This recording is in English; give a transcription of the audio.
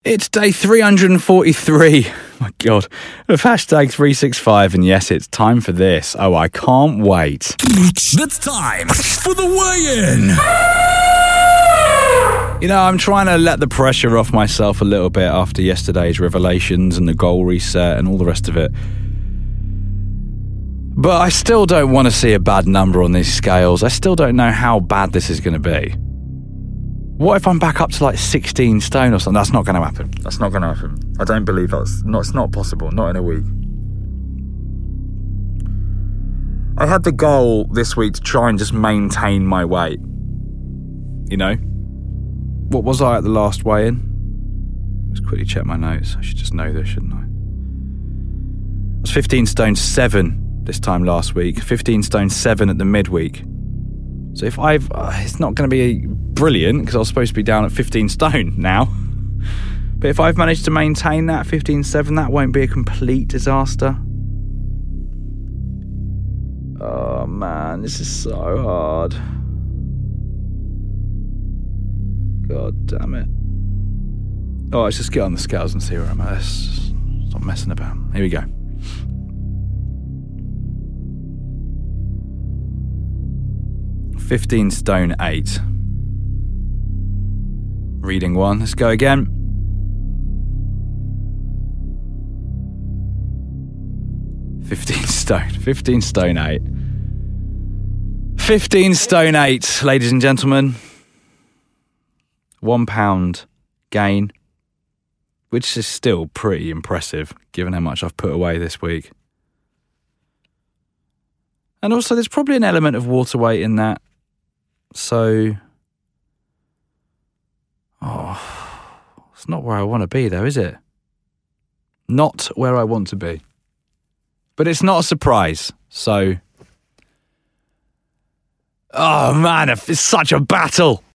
It's day 343, my God, of hashtag 365, and yes, it's time for this. Oh, I can't wait. It's time for the weigh-in. You know, I'm trying to let the pressure off myself a little bit after yesterday's revelations and the goal reset and all the rest of it. But I still don't want to see a bad number on these scales. I still don't know how bad this is going to be. What if I'm back up to like 16 stone or something? That's not going to happen. That's not going to happen. I don't believe it's not possible. Not in a week. I had the goal this week to try and just maintain my weight. You know? What was I at the last weigh-in? Let's quickly check my notes. I should just know this, shouldn't I? I was 15 stone 7 this time last week. 15 stone 7 at the midweek. So if it's not going to be brilliant because I was supposed to be down at 15 stone now. But if I've managed to maintain that 15.7, that won't be a complete disaster. Oh man, this is so hard. God damn it. Oh, let's just get on the scales and see where I'm at. Let's stop messing about. Here we go. $15 stone 8. Reading 1. Let's go again. $15 stone 8. 15 stone 8, ladies and gentlemen. £1 gain, which is still pretty impressive given how much I've put away this week. And also there's probably an element of water weight in that. So, it's not where I want to be though, is it? Not where I want to be. But it's not a surprise, so... Oh man, it's such a battle.